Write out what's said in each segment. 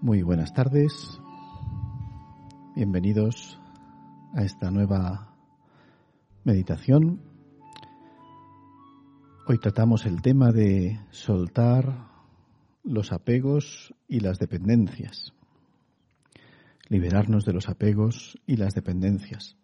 Muy buenas tardes, bienvenidos a esta nueva meditación. Hoy tratamos el tema de soltar los apegos y las dependencias, liberarnos de los apegos y las dependencias.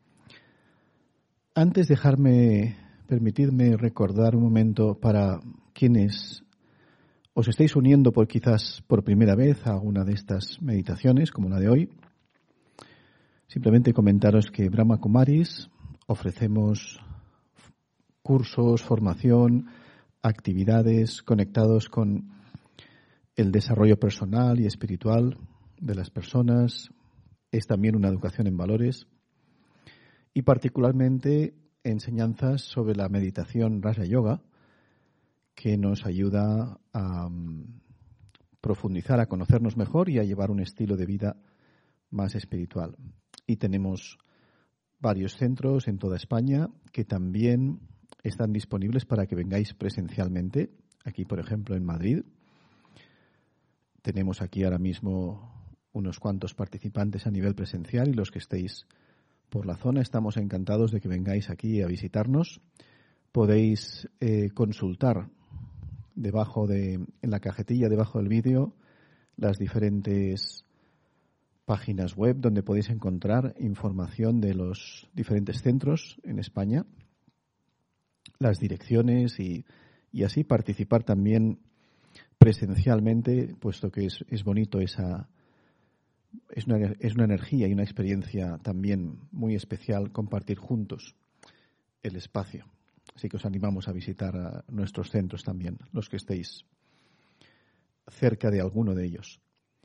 Antes permitidme recordar un momento para quienes os estáis uniendo quizás por primera vez a alguna de estas meditaciones, como la de hoy. Simplemente comentaros que Brahma Kumaris ofrecemos cursos, formación, actividades conectados con el desarrollo personal y espiritual de las personas. Es también una educación en valores y particularmente enseñanzas sobre la meditación Raja Yoga, que nos ayuda a profundizar, a conocernos mejor y a llevar un estilo de vida más espiritual. Y tenemos varios centros en toda España que también están disponibles para que vengáis presencialmente. Aquí, por ejemplo, en Madrid. Tenemos aquí ahora mismo unos cuantos participantes a nivel presencial y los que estéis por la zona estamos encantados de que vengáis aquí a visitarnos. Podéis consultar en la cajetilla debajo del vídeo las diferentes páginas web donde podéis encontrar información de los diferentes centros en España, las direcciones y así participar también presencialmente, puesto que es bonito es una energía y una experiencia también muy especial compartir juntos el espacio. Así que os animamos a visitar a nuestros centros también, los que estéis cerca de alguno de ellos.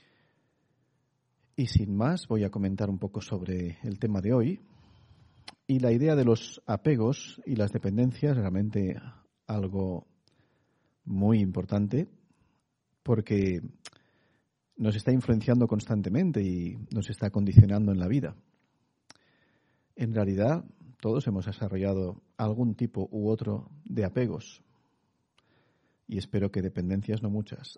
Y sin más, voy a comentar un poco sobre el tema de hoy. Y la idea de los apegos y las dependencias, realmente algo muy importante, porque nos está influenciando constantemente y nos está condicionando en la vida. En realidad, todos hemos desarrollado algún tipo u otro de apegos. Y espero que dependencias no muchas.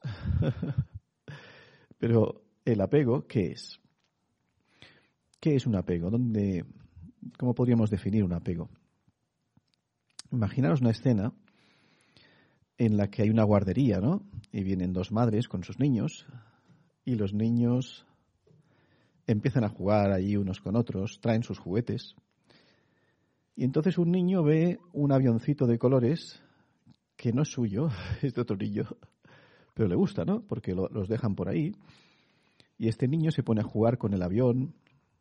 Pero el apego, ¿qué es? ¿Qué es un apego? ¿Cómo podríamos definir un apego? Imaginaros una escena en la que hay una guardería, ¿no? Y vienen dos madres con sus niños y los niños empiezan a jugar allí unos con otros, traen sus juguetes. Y entonces un niño ve un avioncito de colores que no es suyo, es de otro niño, pero le gusta, ¿no? Porque los dejan por ahí. Y este niño se pone a jugar con el avión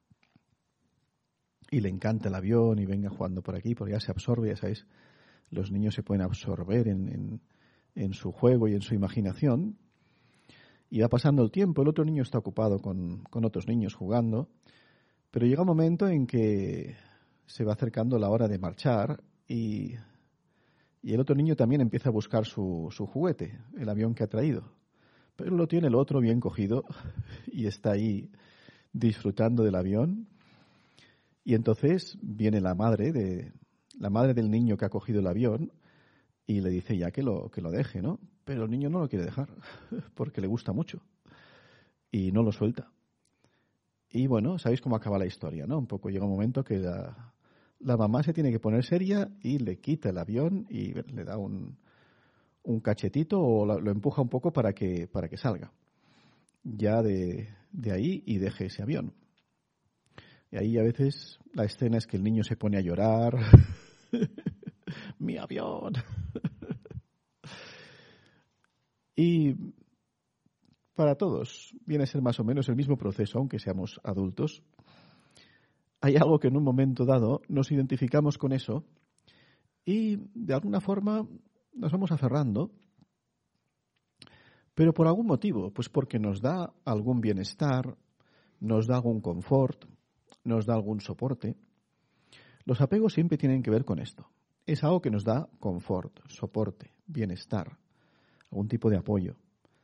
y le encanta el avión y venga jugando por aquí, porque ya se absorbe, ya sabéis, los niños se pueden absorber en su juego y en su imaginación. Y va pasando el tiempo, el otro niño está ocupado con otros niños jugando, pero llega un momento en que se va acercando la hora de marchar y el otro niño también empieza a buscar su juguete, el avión que ha traído. Pero lo tiene el otro bien cogido y está ahí disfrutando del avión. Y entonces viene la madre del niño que ha cogido el avión y le dice ya que lo deje, ¿no? Pero el niño no lo quiere dejar porque le gusta mucho y no lo suelta. Y bueno, sabéis cómo acaba la historia, ¿no? Un poco llega un momento que la mamá se tiene que poner seria y le quita el avión y le da un cachetito o lo empuja un poco para que salga ya de ahí y deje ese avión. Y ahí a veces la escena es que el niño se pone a llorar. ¡Mi avión! Y para todos viene a ser más o menos el mismo proceso, aunque seamos adultos. Hay algo que en un momento dado nos identificamos con eso y de alguna forma nos vamos aferrando, pero por algún motivo, pues porque nos da algún bienestar, nos da algún confort, nos da algún soporte. Los apegos siempre tienen que ver con esto. Es algo que nos da confort, soporte, bienestar, algún tipo de apoyo.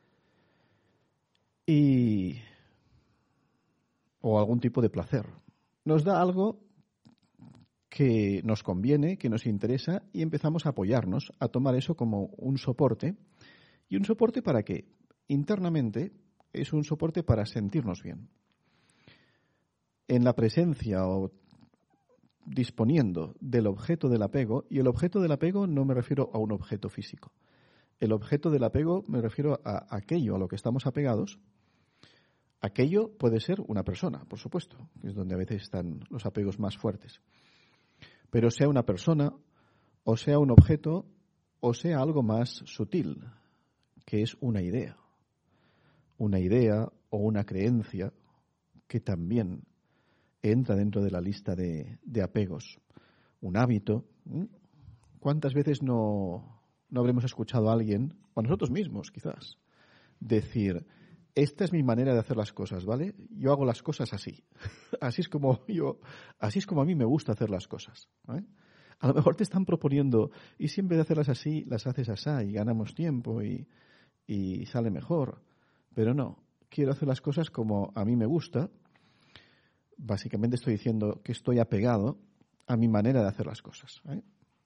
O algún tipo de placer. Nos da algo que nos conviene, que nos interesa y empezamos a apoyarnos, a tomar eso como un soporte. ¿Y un soporte para qué? Internamente, es un soporte para sentirnos bien. En la presencia o disponiendo del objeto del apego, y el objeto del apego no me refiero a un objeto físico. El objeto del apego me refiero a aquello a lo que estamos apegados. Aquello puede ser una persona, por supuesto, que es donde a veces están los apegos más fuertes. Pero sea una persona, o sea un objeto, o sea algo más sutil, que es una idea. Una idea o una creencia que también entra dentro de la lista de apegos. Un hábito. ¿Cuántas veces no habremos escuchado a alguien, o a nosotros mismos quizás, decir, esta es mi manera de hacer las cosas, ¿vale? Yo hago las cosas así. Así es como a mí me gusta hacer las cosas, ¿vale? A lo mejor te están proponiendo, y si en vez de hacerlas así, las haces así y ganamos tiempo y sale mejor. Pero no, quiero hacer las cosas como a mí me gusta. Básicamente estoy diciendo que estoy apegado a mi manera de hacer las cosas, ¿eh?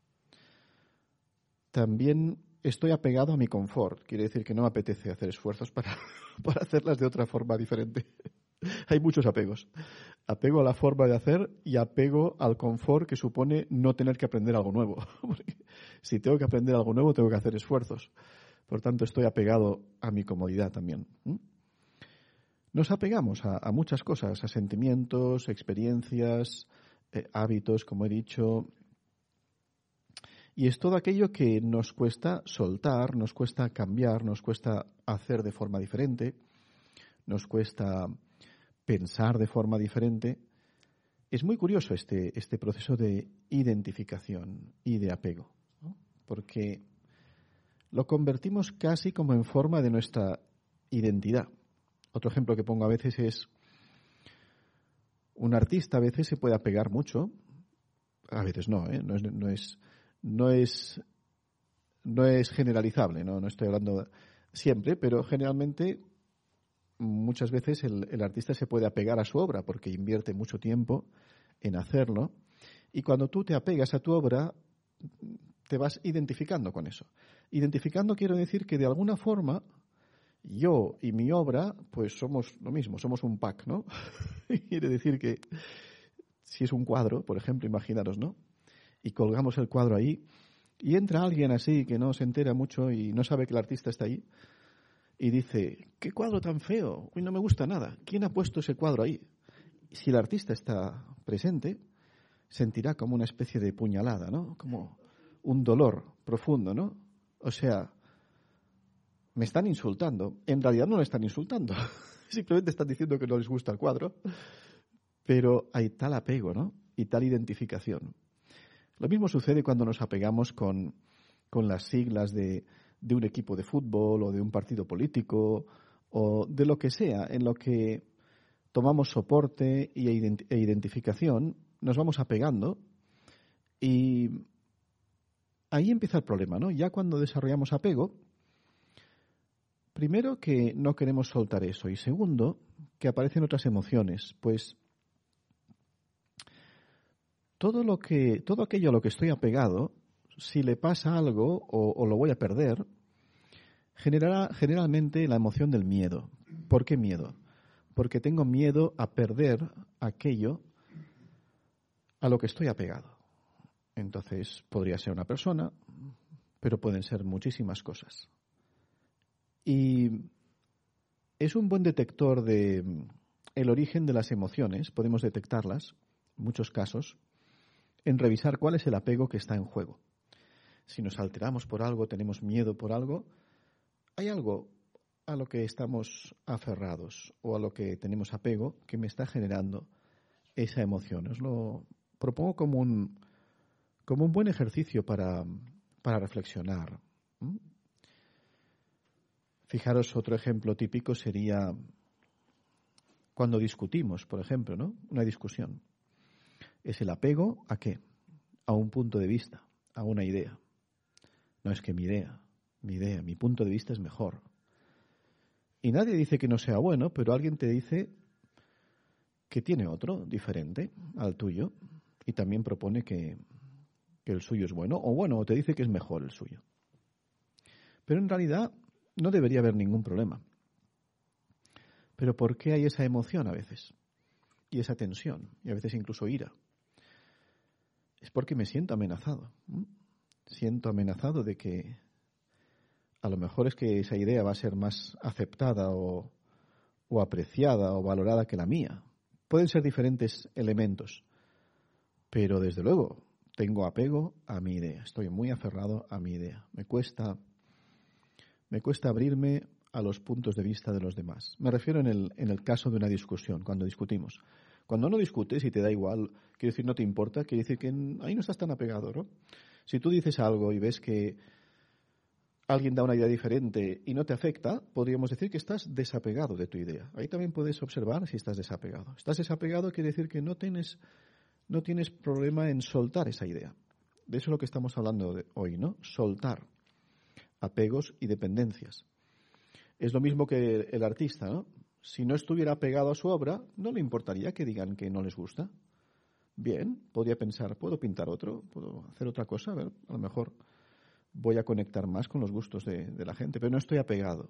También estoy apegado a mi confort. Quiere decir que no me apetece hacer esfuerzos para hacerlas de otra forma diferente. Hay muchos apegos. Apego a la forma de hacer y apego al confort que supone no tener que aprender algo nuevo. Porque si tengo que aprender algo nuevo, tengo que hacer esfuerzos. Por tanto, estoy apegado a mi comodidad también. Nos apegamos a muchas cosas, a sentimientos, experiencias, hábitos, como he dicho. Y es todo aquello que nos cuesta soltar, nos cuesta cambiar, nos cuesta hacer de forma diferente, nos cuesta pensar de forma diferente. Es muy curioso este proceso de identificación y de apego, ¿no? Porque lo convertimos casi como en forma de nuestra identidad. Otro ejemplo que pongo a veces es un artista a veces se puede apegar mucho, a veces no, no es generalizable, no estoy hablando siempre, pero generalmente muchas veces el artista se puede apegar a su obra porque invierte mucho tiempo en hacerlo, y cuando tú te apegas a tu obra te vas identificando con eso. Identificando quiero decir que de alguna forma yo y mi obra pues somos lo mismo, somos un pack, ¿no? Quiere decir que si es un cuadro, por ejemplo, imaginaros, ¿no? Y colgamos el cuadro ahí y entra alguien así que no se entera mucho y no sabe que el artista está ahí y dice, ¿qué cuadro tan feo? Uy, no me gusta nada. ¿Quién ha puesto ese cuadro ahí? Si el artista está presente, sentirá como una especie de puñalada, ¿no? Como un dolor profundo, ¿no? O sea, me están insultando. En realidad no me están insultando. Simplemente están diciendo que no les gusta el cuadro. Pero hay tal apego, ¿no? Y tal identificación. Lo mismo sucede cuando nos apegamos con las siglas de un equipo de fútbol o de un partido político o de lo que sea, en lo que tomamos soporte e identificación, nos vamos apegando y ahí empieza el problema, ¿no? Ya cuando desarrollamos apego, primero que no queremos soltar eso y segundo que aparecen otras emociones, pues todo aquello a lo que estoy apegado, si le pasa algo o lo voy a perder, generará generalmente la emoción del miedo. ¿Por qué miedo? Porque tengo miedo a perder aquello a lo que estoy apegado. Entonces podría ser una persona, pero pueden ser muchísimas cosas. Y es un buen detector de el origen de las emociones, podemos detectarlas, en muchos casos, en revisar cuál es el apego que está en juego. Si nos alteramos por algo, tenemos miedo por algo, hay algo a lo que estamos aferrados o a lo que tenemos apego que me está generando esa emoción. Os lo propongo como un buen ejercicio para reflexionar. Fijaros, otro ejemplo típico sería cuando discutimos, por ejemplo, ¿no? Una discusión. Es el apego ¿a qué? A un punto de vista, a una idea. No es que mi punto de vista es mejor. Y nadie dice que no sea bueno, pero alguien te dice que tiene otro diferente al tuyo y también propone que el suyo es bueno, o te dice que es mejor el suyo. Pero en realidad no debería haber ningún problema. Pero ¿por qué hay esa emoción a veces? Y esa tensión, y a veces incluso ira. Es porque me siento amenazado. Siento amenazado de que a lo mejor es que esa idea va a ser más aceptada o apreciada o valorada que la mía. Pueden ser diferentes elementos, pero desde luego tengo apego a mi idea. Estoy muy aferrado a mi idea. Me cuesta abrirme a los puntos de vista de los demás. Me refiero en el caso de una discusión, cuando discutimos. Cuando no discutes y te da igual, quiere decir no te importa, quiere decir que ahí no estás tan apegado, ¿no? Si tú dices algo y ves que alguien da una idea diferente y no te afecta, podríamos decir que estás desapegado de tu idea. Ahí también puedes observar si estás desapegado. Estás desapegado quiere decir que no tienes problema en soltar esa idea. De eso es lo que estamos hablando hoy, ¿no? Soltar apegos y dependencias. Es lo mismo que el artista, ¿no? Si no estuviera apegado a su obra, no le importaría que digan que no les gusta. Bien, podría pensar, puedo pintar otro, puedo hacer otra cosa, a ver, a lo mejor voy a conectar más con los gustos de la gente, pero no estoy apegado.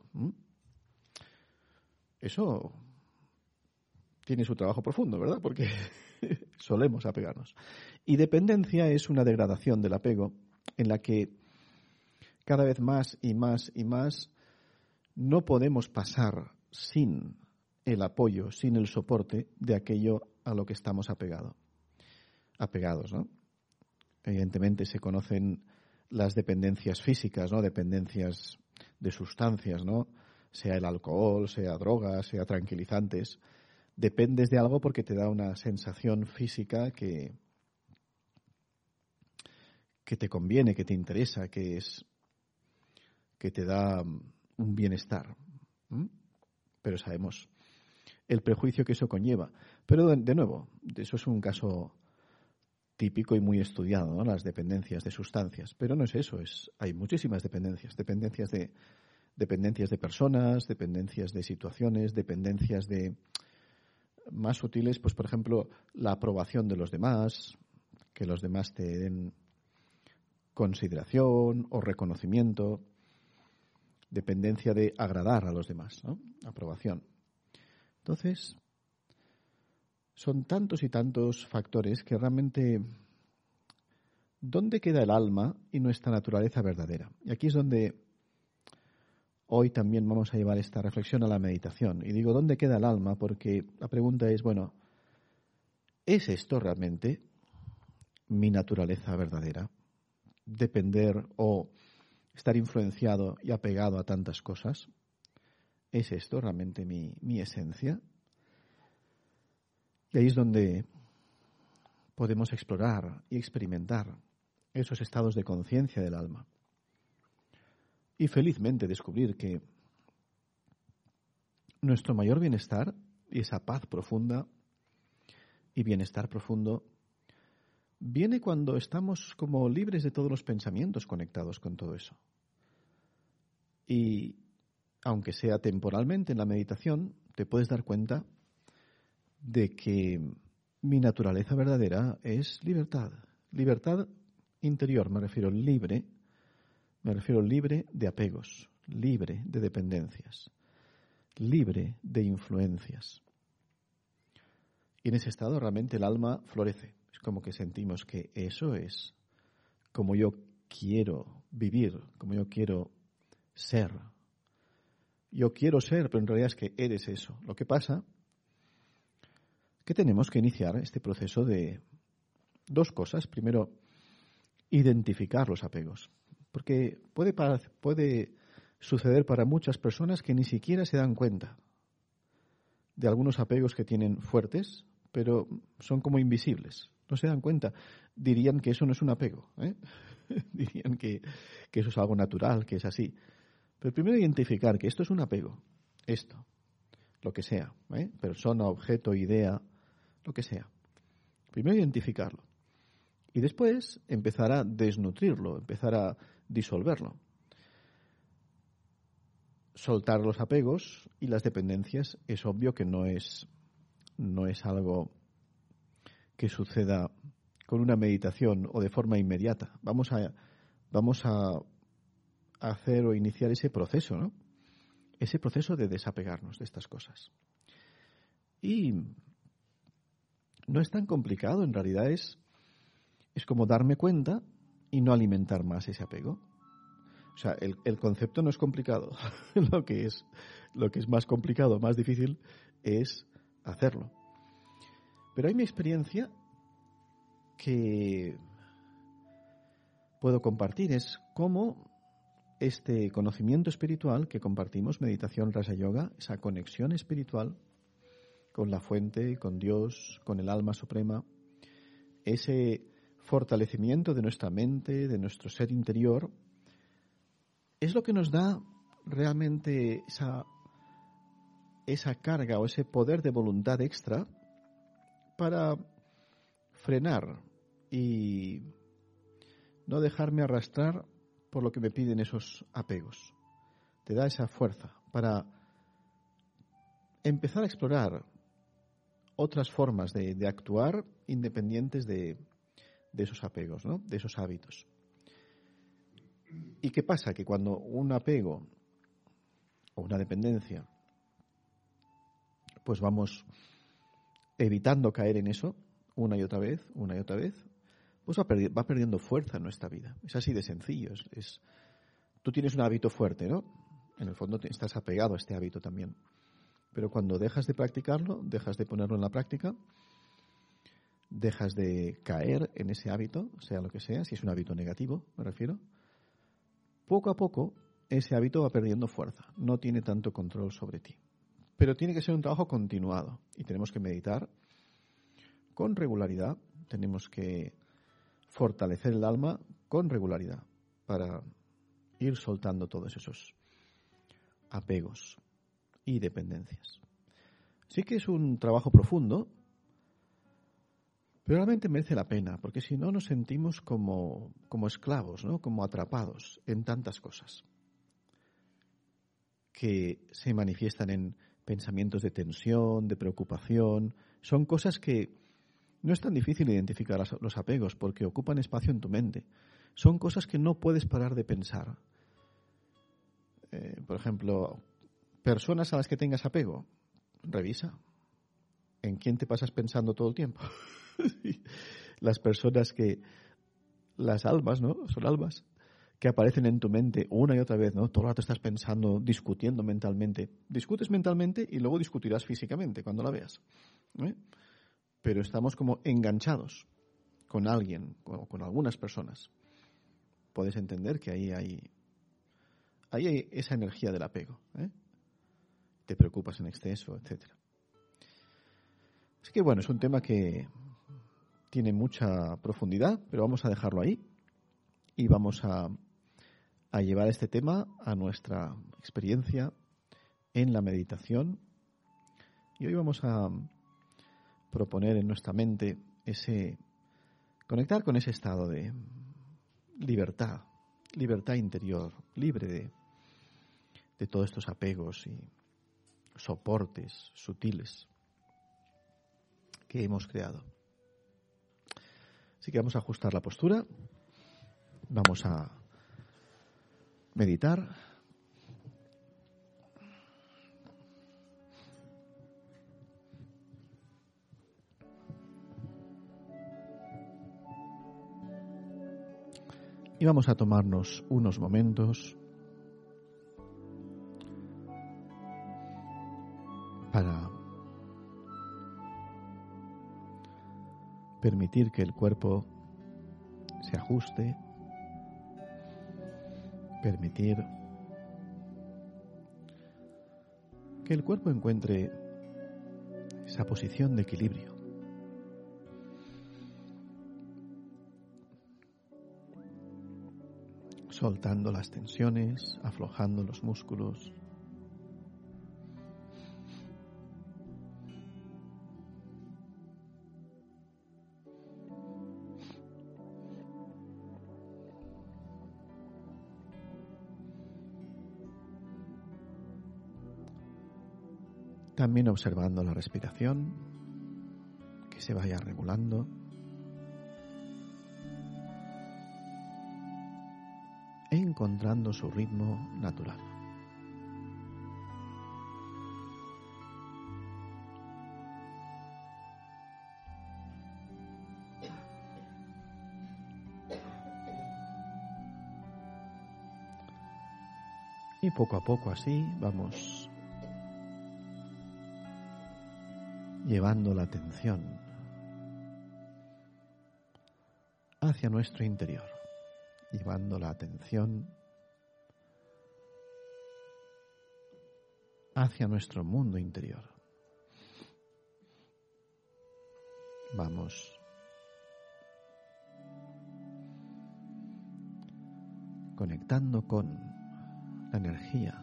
Eso tiene su trabajo profundo, ¿verdad? Porque solemos apegarnos. Y dependencia es una degradación del apego en la que cada vez más y más y más no podemos pasar sin el apoyo, sin el soporte de aquello a lo que estamos apegados, ¿no? Evidentemente se conocen las dependencias físicas, ¿no? Dependencias de sustancias, ¿no? Sea el alcohol, sea drogas, sea tranquilizantes. Dependes de algo porque te da una sensación física que te conviene, que te interesa, que te da un bienestar. Pero sabemos el prejuicio que eso conlleva. Pero de nuevo, eso es un caso típico y muy estudiado, ¿no? Las dependencias de sustancias. Pero no es eso, hay muchísimas dependencias. Dependencias de personas, dependencias de situaciones, dependencias de más sutiles, pues por ejemplo, la aprobación de los demás, que los demás te den consideración o reconocimiento, dependencia de agradar a los demás, ¿no? Aprobación. Entonces, son tantos y tantos factores que realmente, ¿dónde queda el alma y nuestra naturaleza verdadera? Y aquí es donde hoy también vamos a llevar esta reflexión a la meditación. Y digo, ¿dónde queda el alma? Porque la pregunta es, bueno, ¿es esto realmente mi naturaleza verdadera? Depender o estar influenciado y apegado a tantas cosas. ¿Es esto realmente mi esencia? Y ahí es donde podemos explorar y experimentar esos estados de conciencia del alma. Y felizmente descubrir que nuestro mayor bienestar y esa paz profunda y bienestar profundo viene cuando estamos como libres de todos los pensamientos conectados con todo eso. Y aunque sea temporalmente en la meditación, te puedes dar cuenta de que mi naturaleza verdadera es libertad. Libertad interior, me refiero libre de apegos, libre de dependencias, libre de influencias. Y en ese estado realmente el alma florece. Es como que sentimos que eso es como yo quiero vivir, como yo quiero ser. Yo quiero ser, pero en realidad es que eres eso. Lo que pasa que tenemos que iniciar este proceso de dos cosas. Primero, identificar los apegos. Porque puede suceder para muchas personas que ni siquiera se dan cuenta de algunos apegos que tienen fuertes, pero son como invisibles. No se dan cuenta. Dirían que eso no es un apego, ¿eh? Dirían que eso es algo natural, que es así. Pero primero identificar que esto es un apego. Esto, lo que sea, ¿eh? Persona, objeto, idea, lo que sea. Primero identificarlo. Y después empezar a desnutrirlo, empezar a disolverlo. Soltar los apegos y las dependencias es obvio que no es algo que suceda con una meditación o de forma inmediata. Vamos a hacer o iniciar ese proceso, ¿no? ese proceso de desapegarnos de estas cosas. Y no es tan complicado, en realidad es como darme cuenta y no alimentar más ese apego. O sea, el concepto no es complicado. Lo que es más complicado, más difícil, es hacerlo. Pero hay mi experiencia que puedo compartir, es cómo este conocimiento espiritual que compartimos, meditación, Raja Yoga, esa conexión espiritual con la fuente, con Dios, con el alma suprema, ese fortalecimiento de nuestra mente, de nuestro ser interior, es lo que nos da realmente esa carga o ese poder de voluntad extra para frenar y no dejarme arrastrar por lo que me piden esos apegos. Te da esa fuerza para empezar a explorar otras formas de actuar independientes de esos apegos, ¿no? De esos hábitos. ¿Y qué pasa? Que cuando un apego o una dependencia, pues vamos evitando caer en eso una y otra vez, pues va perdiendo fuerza en nuestra vida. Es así de sencillo. Tú tienes un hábito fuerte, ¿no? En el fondo estás apegado a este hábito también. Pero cuando dejas de practicarlo, dejas de ponerlo en la práctica, dejas de caer en ese hábito, sea lo que sea, si es un hábito negativo, me refiero, poco a poco ese hábito va perdiendo fuerza, no tiene tanto control sobre ti. Pero tiene que ser un trabajo continuado y tenemos que meditar con regularidad, tenemos que fortalecer el alma con regularidad para ir soltando todos esos apegos y dependencias. Sí que es un trabajo profundo, pero realmente merece la pena, porque si no nos sentimos como esclavos, ¿no? Como atrapados en tantas cosas que se manifiestan en pensamientos de tensión, de preocupación. Son cosas que no es tan difícil identificar los apegos porque ocupan espacio en tu mente. Son cosas que no puedes parar de pensar. Por ejemplo, personas a las que tengas apego, revisa. ¿En quién te pasas pensando todo el tiempo? Las personas las almas, ¿no? Son almas que aparecen en tu mente una y otra vez, ¿no? Todo el rato estás pensando, discutiendo mentalmente. Discutes mentalmente y luego discutirás físicamente cuando la veas. Pero estamos como enganchados con alguien o con algunas personas. Puedes entender que ahí hay esa energía del apego. Te preocupas en exceso, etcétera. Así que bueno, es un tema que tiene mucha profundidad, pero vamos a dejarlo ahí y vamos a llevar este tema a nuestra experiencia en la meditación. Y hoy vamos a proponer en nuestra mente conectar con ese estado de libertad interior, libre de todos estos apegos y soportes sutiles que hemos creado. Así que vamos a ajustar la postura, vamos a meditar. Y vamos a tomarnos unos momentos para permitir que el cuerpo se ajuste, permitir que el cuerpo encuentre esa posición de equilibrio. Soltando las tensiones, aflojando los músculos. También observando la respiración, que se vaya regulando. Encontrando su ritmo natural. Y poco a poco así vamos llevando la atención hacia nuestro interior, llevando la atención hacia nuestro mundo interior. Vamos conectando con la energía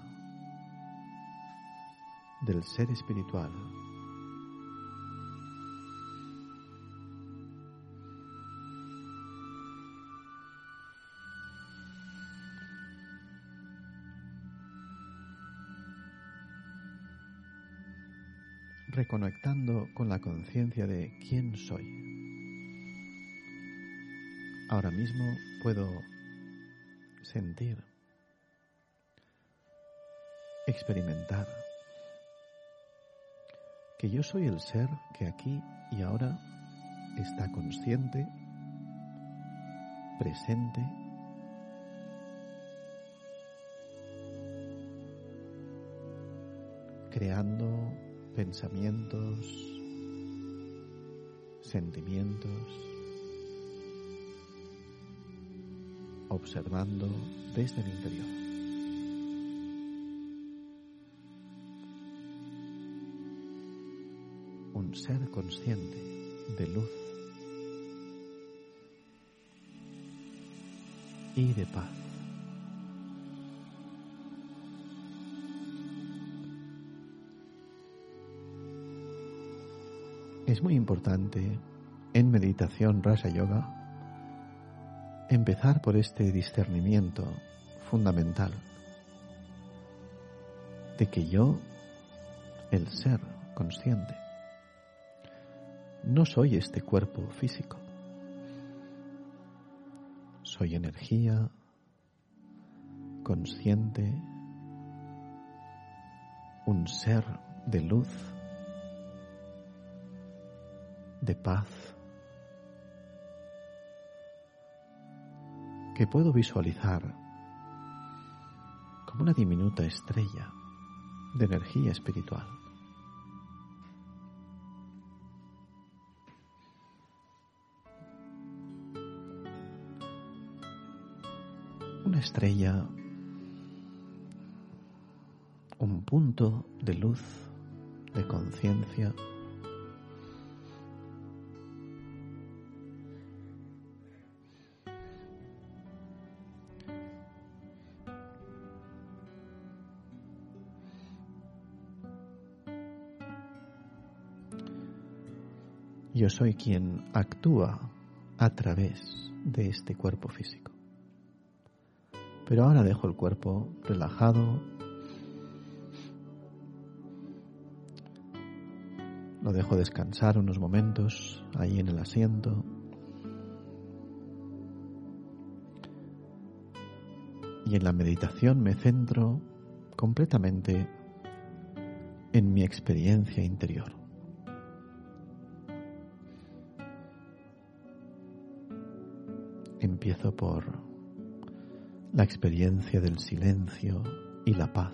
del ser espiritual. Reconectando con la conciencia de quién soy. Ahora mismo puedo sentir, experimentar que yo soy el ser que aquí y ahora está consciente, presente, creando pensamientos, sentimientos, observando desde el interior. Un ser consciente de luz y de paz. Es muy importante en meditación Raja Yoga empezar por este discernimiento fundamental de que yo, el ser consciente, no soy este cuerpo físico. Soy energía consciente, un ser de luz, de paz, que puedo visualizar como una diminuta estrella de energía espiritual. Una estrella, un punto de luz, de conciencia, yo soy quien actúa a través de este cuerpo físico. Pero ahora dejo el cuerpo relajado, lo dejo descansar unos momentos ahí en el asiento. Y en la meditación me centro completamente en mi experiencia interior. Empiezo por la experiencia del silencio y la paz.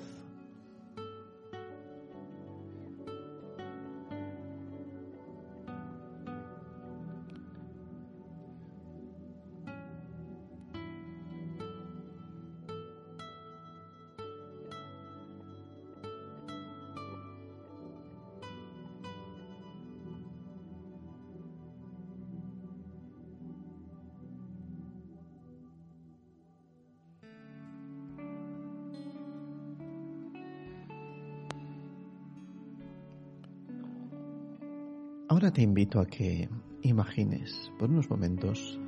Ahora te invito a que imagines por unos momentos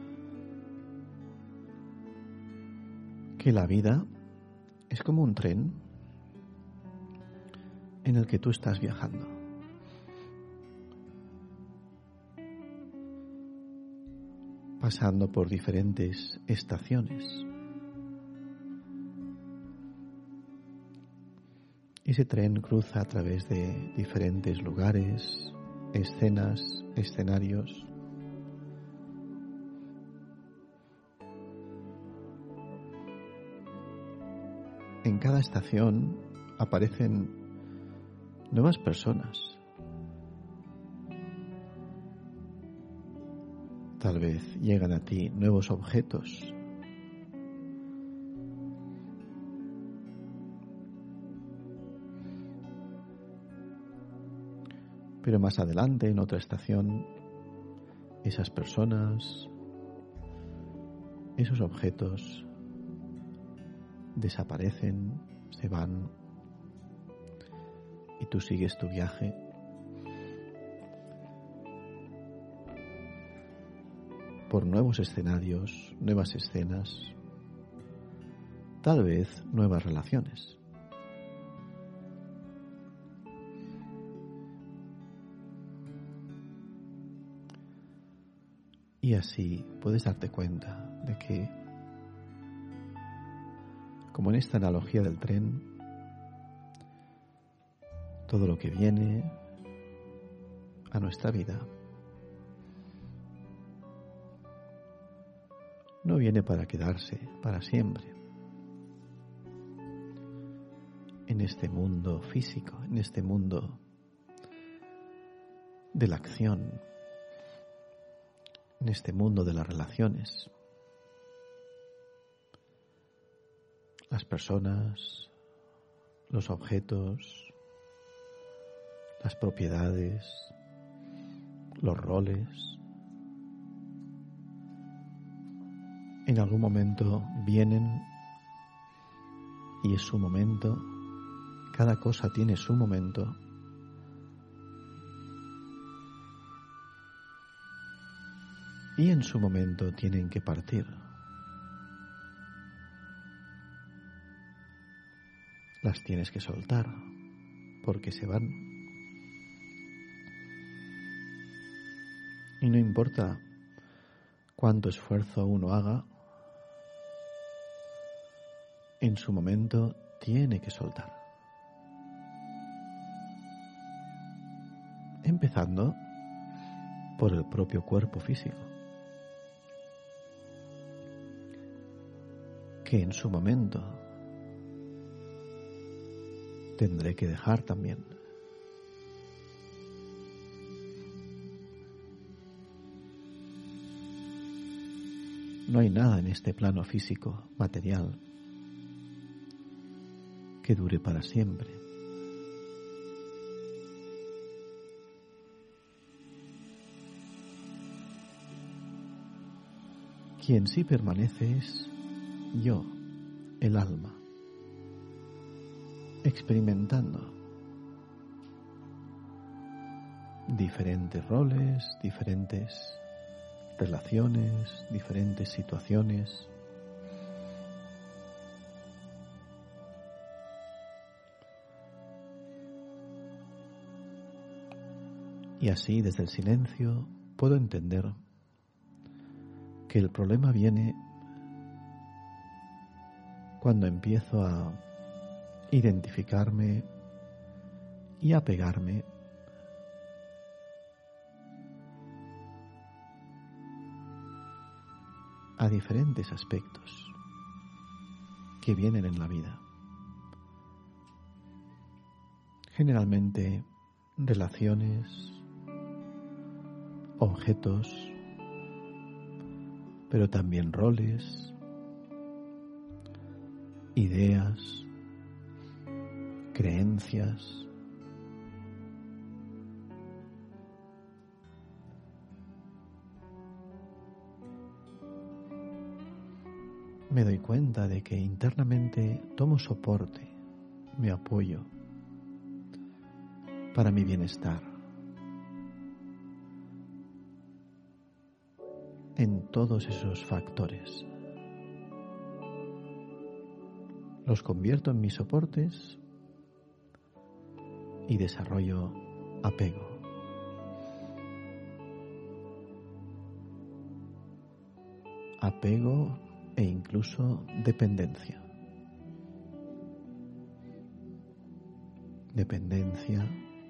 que la vida es como un tren en el que tú estás viajando. Pasando por diferentes estaciones. Ese tren cruza a través de diferentes lugares, escenas, escenarios. En en cada estación aparecen nuevas personas. Tal vez llegan a ti nuevos objetos. Pero más adelante, en otra estación, esas personas, esos objetos desaparecen, se van y tú sigues tu viaje. Por nuevos escenarios, nuevas escenas, tal vez nuevas relaciones. Y así puedes darte cuenta de que, como en esta analogía del tren, todo lo que viene a nuestra vida no viene para quedarse para siempre en este mundo físico, en este mundo de la acción, en este mundo de las relaciones. Las personas, los objetos, las propiedades, los roles, en algún momento vienen y es su momento. Cada cosa tiene su momento. Y en su momento tienen que partir. Las tienes que soltar porque se van. Y no importa cuánto esfuerzo uno haga, en su momento tiene que soltar. Empezando por el propio cuerpo físico, que en su momento tendré que dejar también. No hay nada en este plano físico, material, que dure para siempre. Quien sí permanece es yo, el alma, experimentando diferentes roles, diferentes relaciones, diferentes situaciones. Y así, desde el silencio, puedo entender que el problema viene cuando empiezo a identificarme y apegarme a diferentes aspectos que vienen en la vida. Generalmente relaciones, objetos, pero también roles, ideas, creencias. Me doy cuenta de que internamente tomo soporte, me apoyo para mi bienestar en todos esos factores. Los convierto en mis soportes y desarrollo apego. Apego e incluso dependencia. Dependencia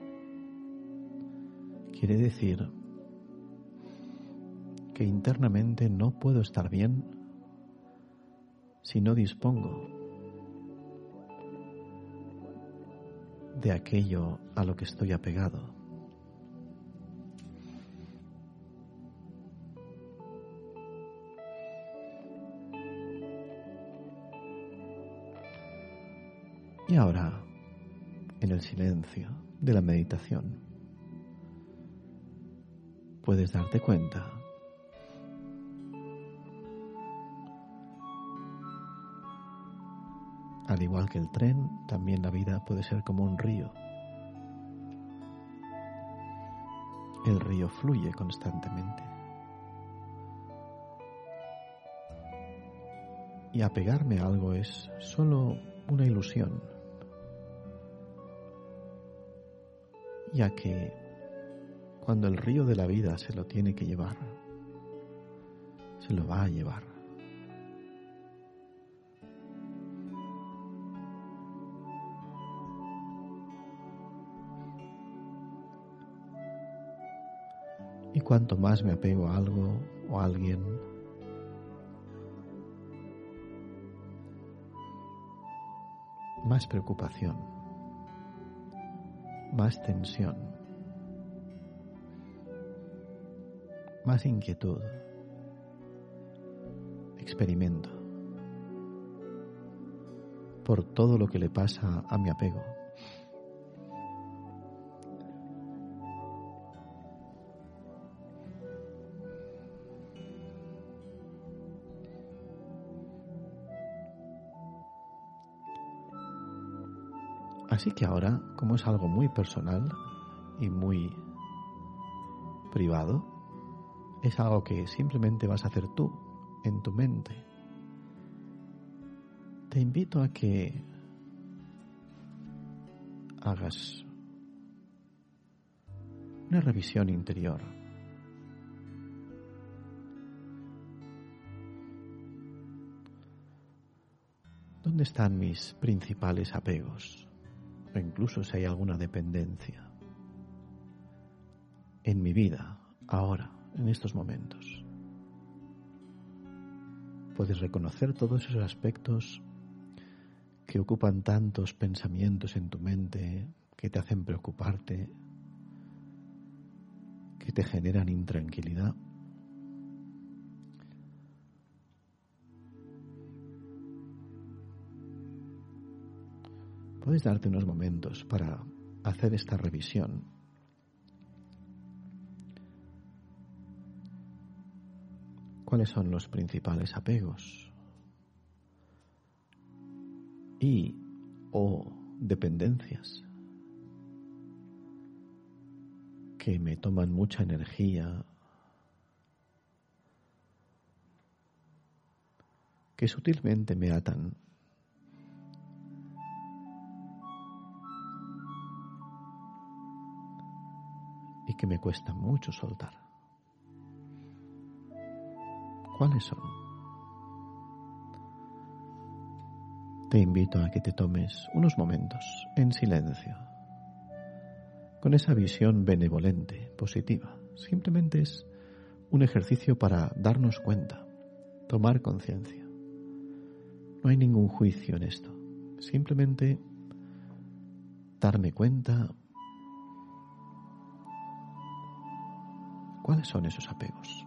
quiere decir que internamente no puedo estar bien si no dispongo de aquello a lo que estoy apegado. Y ahora, en el silencio de la meditación, puedes darte cuenta al igual que el tren, también la vida puede ser como un río. El río fluye constantemente. Y apegarme a algo es solo una ilusión, ya que cuando el río de la vida se lo tiene que llevar, se lo va a llevar. Y cuanto más me apego a algo o a alguien, más preocupación, más tensión, más inquietud experimento por todo lo que le pasa a mi apego. Así que ahora, como es algo muy personal y muy privado, es algo que simplemente vas a hacer tú en tu mente. Te invito a que hagas una revisión interior. ¿Dónde están mis principales apegos? O incluso si hay alguna dependencia en mi vida, ahora, en estos momentos. Puedes reconocer todos esos aspectos que ocupan tantos pensamientos en tu mente, que te hacen preocuparte, que te generan intranquilidad. Puedes darte unos momentos para hacer esta revisión. ¿Cuáles son los principales apegos y o dependencias que me toman mucha energía, que sutilmente me atan? Y que me cuesta mucho soltar. ¿Cuáles son? Te invito a que te tomes unos momentos en silencio, con esa visión benevolente, positiva. Simplemente es un ejercicio para darnos cuenta, tomar conciencia. No hay ningún juicio en esto. Simplemente darme cuenta. ¿Cuáles son esos apegos?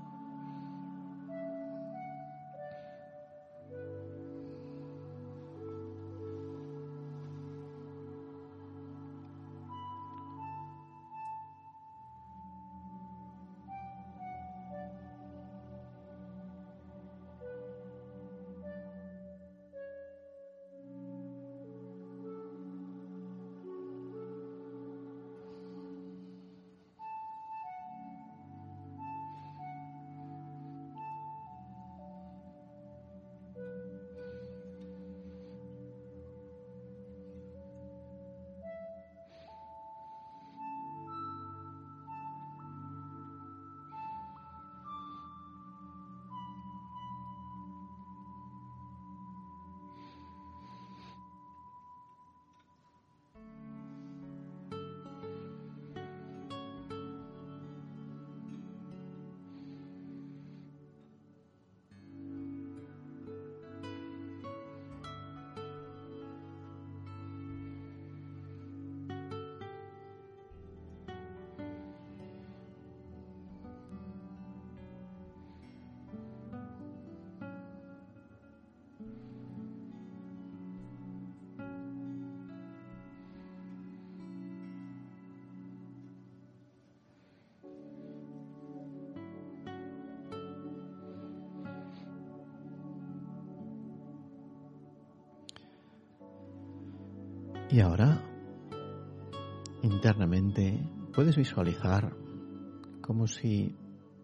Y ahora, internamente, puedes visualizar como si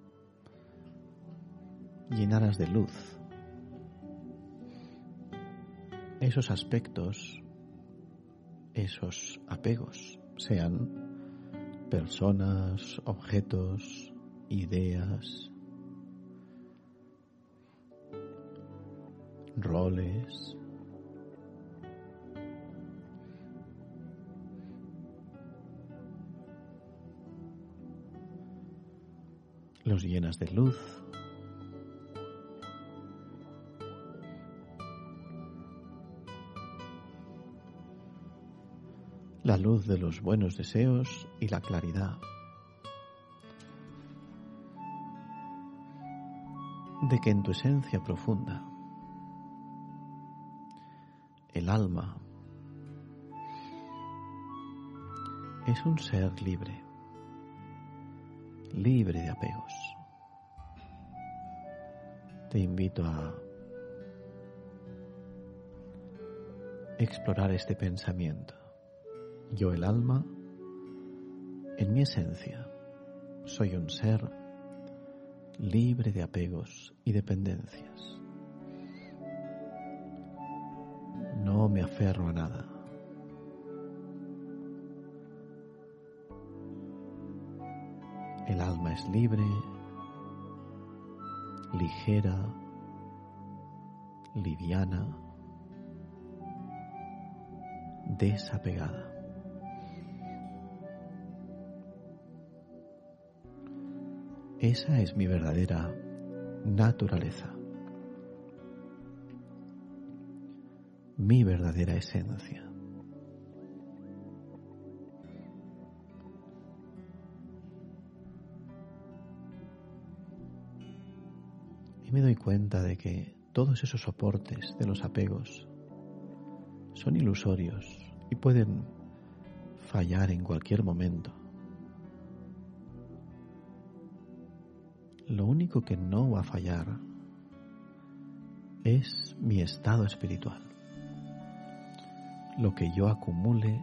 llenaras de luz esos aspectos, esos apegos, sean personas, objetos, ideas, roles. Los llenas de luz. La luz de los buenos deseos y la claridad de que en tu esencia profunda el alma es un ser libre, libre de apegos. Te invito a explorar este pensamiento. Yo, el alma, en mi esencia, soy un ser libre de apegos y dependencias. No me aferro a nada. El alma es libre, ligera, liviana, desapegada. Esa es mi verdadera naturaleza, mi verdadera esencia. Y me doy cuenta de que todos esos soportes de los apegos son ilusorios y pueden fallar en cualquier momento. Lo único que no va a fallar es mi estado espiritual, lo que yo acumule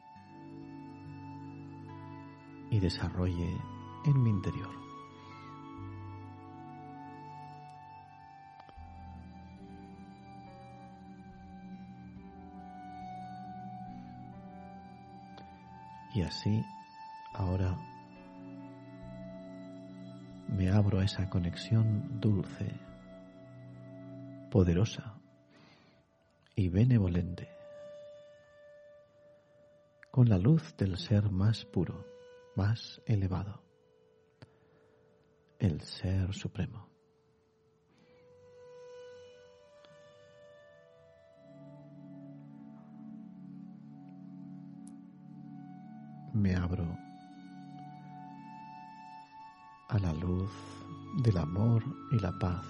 y desarrolle en mi interior. Y así, ahora me abro a esa conexión dulce, poderosa y benevolente con la luz del ser más puro, más elevado, el Ser Supremo. Me abro a la luz del amor y la paz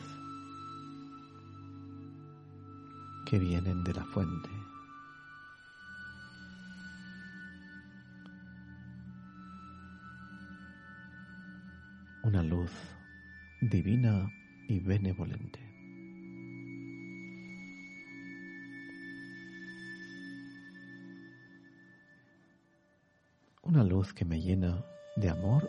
que vienen de la fuente. Una luz divina y benevolente. Una luz que me llena de amor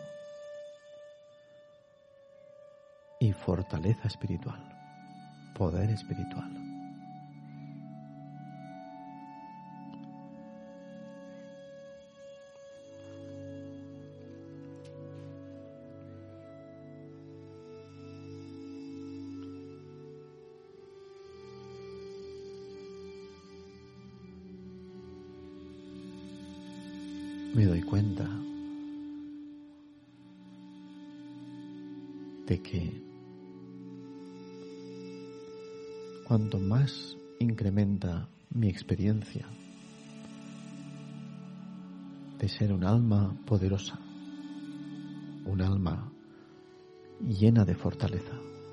y fortaleza espiritual, poder espiritual. Me doy cuenta de que cuanto más incrementa mi experiencia de ser un alma poderosa, un alma llena de fortaleza,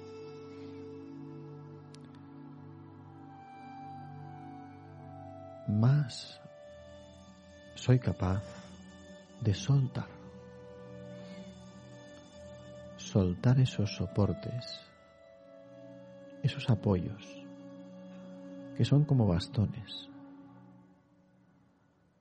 más soy capaz de soltar esos soportes, esos apoyos que son como bastones,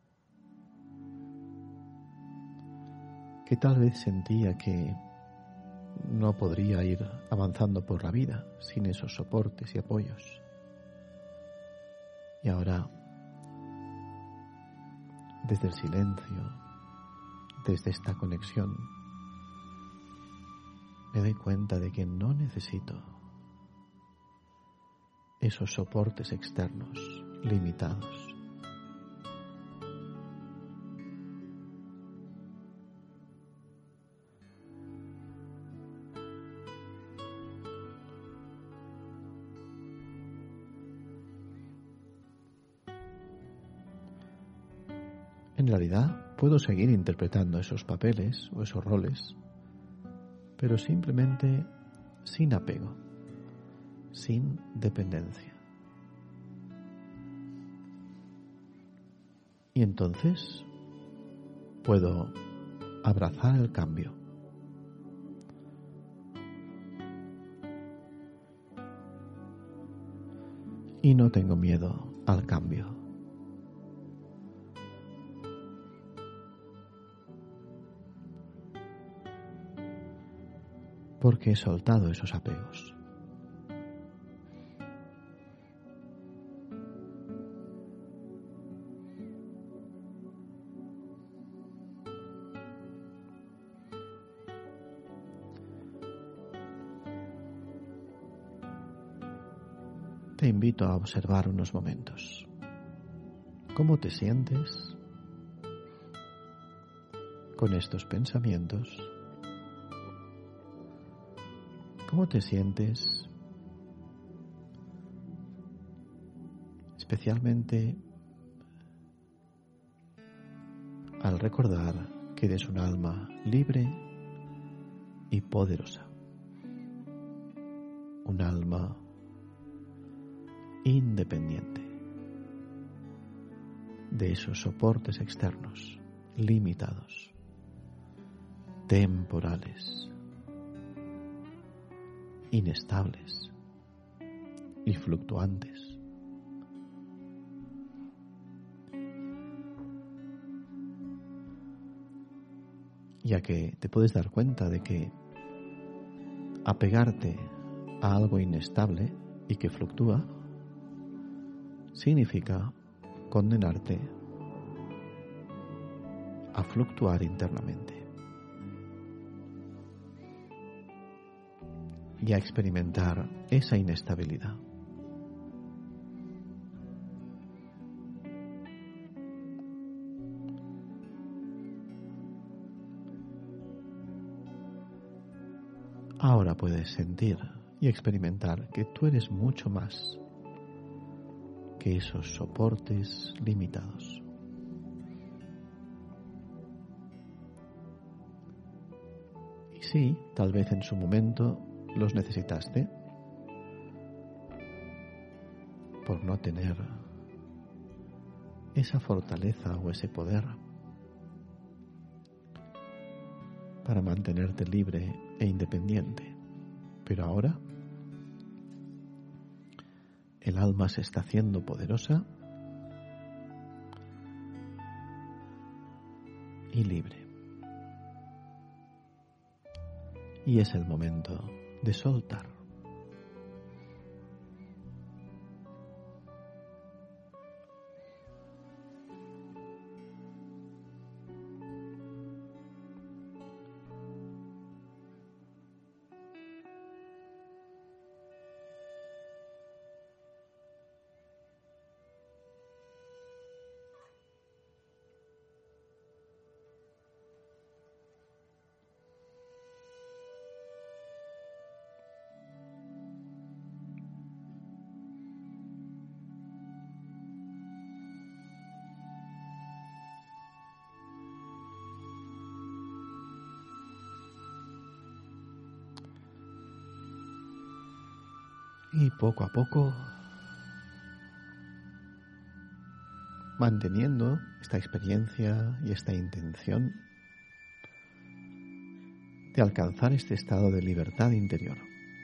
que tal vez sentía que no podría ir avanzando por la vida sin esos soportes y apoyos. Y ahora, desde el silencio, desde esta conexión, me doy cuenta de que no necesito esos soportes externos limitados. En realidad, puedo seguir interpretando esos papeles o esos roles, pero simplemente sin apego, sin dependencia. Y entonces puedo abrazar el cambio. Y no tengo miedo al cambio. Porque he soltado esos apegos. Te invito a observar unos momentos. ¿Cómo te sientes con estos pensamientos? ¿Cómo te sientes especialmente al recordar que eres un alma libre y poderosa? Un alma independiente de esos soportes externos limitados, temporales, inestables y fluctuantes. Ya que te puedes dar cuenta de que apegarte a algo inestable y que fluctúa significa condenarte a fluctuar internamente y a experimentar esa inestabilidad. Ahora puedes sentir y experimentar que tú eres mucho más que esos soportes limitados. Y sí, tal vez en su momento los necesitaste por no tener esa fortaleza o ese poder para mantenerte libre e independiente. Pero ahora el alma se está haciendo poderosa y libre. Y es el momento de soltar. Y poco a poco, manteniendo esta experiencia y esta intención de alcanzar este estado de libertad interior.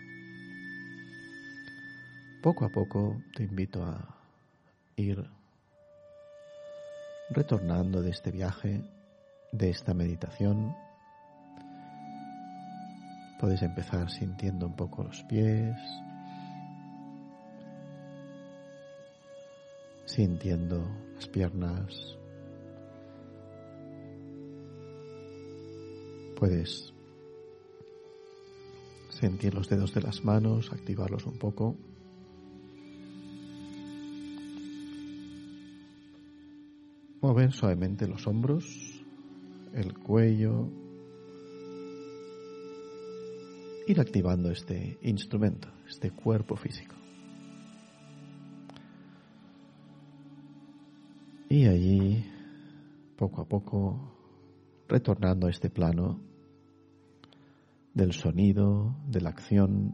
Poco a poco te invito a ir retornando de este viaje, de esta meditación, Puedes empezar sintiendo un poco los pies, sintiendo las piernas. Puedes sentir los dedos de las manos, activarlos un poco. Mover suavemente los hombros, el cuello. Ir activando este instrumento, este cuerpo físico. Y allí, poco a poco, retornando a este plano del sonido, de la acción.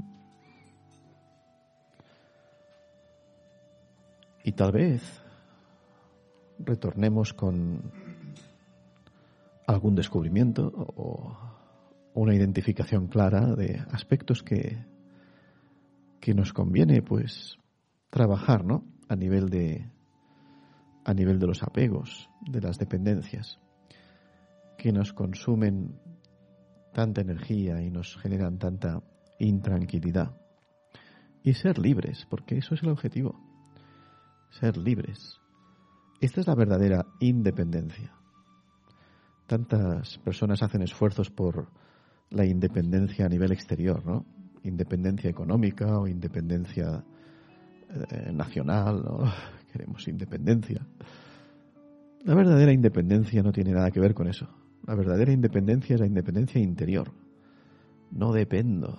Y tal vez retornemos con algún descubrimiento o una identificación clara de aspectos que nos conviene pues trabajar, ¿no? a nivel de los apegos, de las dependencias que nos consumen tanta energía y nos generan tanta intranquilidad. Y ser libres, porque eso es el objetivo. Ser libres. Esta es la verdadera independencia. Tantas personas hacen esfuerzos por la independencia a nivel exterior, ¿no? Independencia económica o independencia nacional, ¿no? Queremos independencia. La verdadera independencia no tiene nada que ver con eso. La verdadera independencia es la independencia interior. No dependo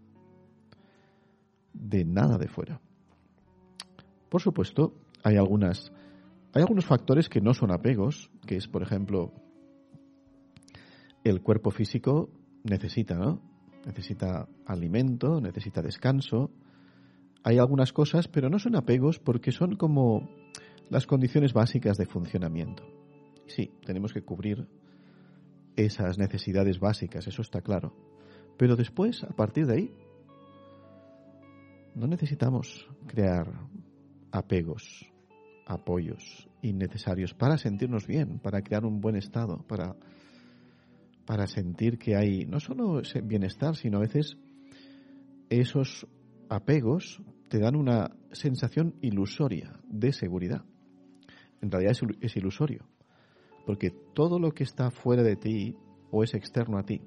de nada de fuera. Por supuesto, hay algunos factores que no son apegos, que es, por ejemplo, el cuerpo físico necesita, ¿no? Necesita alimento, necesita descanso. Hay algunas cosas, pero no son apegos porque son como las condiciones básicas de funcionamiento. Sí, tenemos que cubrir esas necesidades básicas, eso está claro. Pero después, a partir de ahí, no necesitamos crear apegos, apoyos innecesarios para sentirnos bien, para crear un buen estado, para sentir que hay no solo ese bienestar, sino a veces esos apegos te dan una sensación ilusoria de seguridad. En realidad es ilusorio, porque todo lo que está fuera de ti o es externo a ti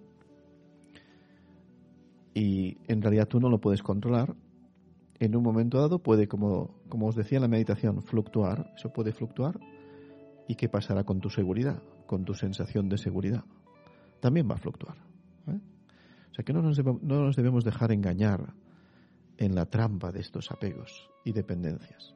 y en realidad tú no lo puedes controlar, en un momento dado puede, como os decía en la meditación, fluctuar. Eso puede fluctuar. ¿Y qué pasará con tu seguridad? Con tu sensación de seguridad. También va a fluctuar. O sea que no nos debemos dejar engañar en la trampa de estos apegos y dependencias.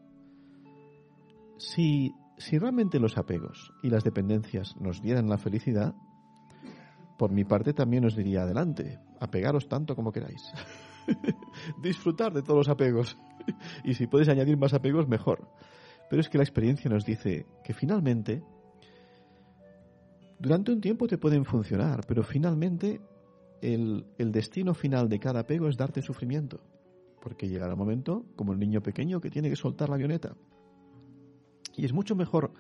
Si realmente los apegos y las dependencias nos dieran la felicidad, por mi parte también os diría adelante, apegaros tanto como queráis. Disfrutar de todos los apegos. Y si puedes añadir más apegos, mejor. Pero es que la experiencia nos dice que finalmente, durante un tiempo te pueden funcionar, pero finalmente el destino final de cada apego es darte sufrimiento. Porque llegará un momento, como el niño pequeño, que tiene que soltar la avioneta. Y es mucho mejor.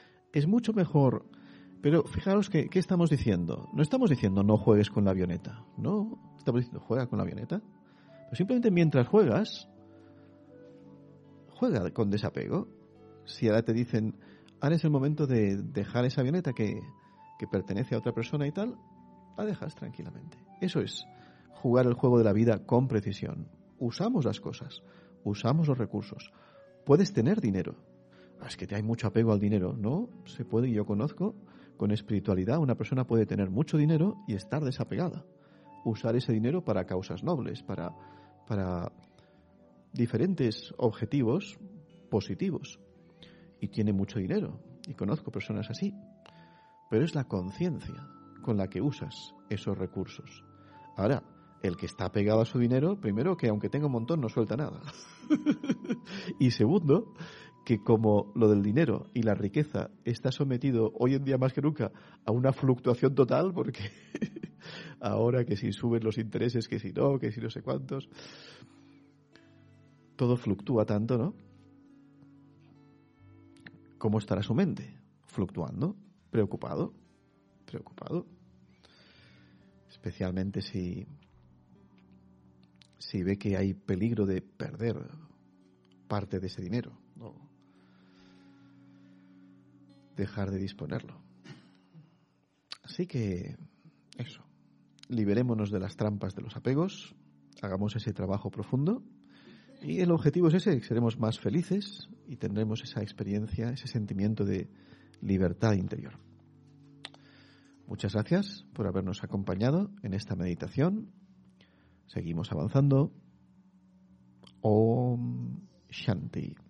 Pero fijaros que, ¿qué estamos diciendo? No estamos diciendo no juegues con la avioneta. No, estamos diciendo juega con la avioneta. Pero simplemente mientras juegas, juega con desapego. Si ahora te dicen, ahora es el momento de dejar esa avioneta que pertenece a otra persona y tal, la dejas tranquilamente. Eso es jugar el juego de la vida con precisión. Usamos las cosas, usamos los recursos. Puedes tener dinero. Es que hay mucho apego al dinero. No, se puede, yo conozco, con espiritualidad una persona puede tener mucho dinero y estar desapegada. Usar ese dinero para causas nobles, para diferentes objetivos positivos. Y tiene mucho dinero. Y conozco personas así. Pero es la conciencia con la que usas esos recursos. Ahora, el que está apegado a su dinero, primero, que aunque tenga un montón no suelta nada. Y segundo, que como lo del dinero y la riqueza está sometido hoy en día más que nunca a una fluctuación total, porque ahora que si suben los intereses, que si no sé cuántos, todo fluctúa tanto, ¿no? ¿Cómo estará su mente? Fluctuando, preocupado. Especialmente si si ve que hay peligro de perder parte de ese dinero, no dejar de disponerlo. Así que eso, liberémonos de las trampas de los apegos, hagamos ese trabajo profundo y el objetivo es ese, seremos más felices y tendremos esa experiencia, ese sentimiento de libertad interior. Muchas gracias por habernos acompañado en esta meditación. Seguimos avanzando. Om Shanti.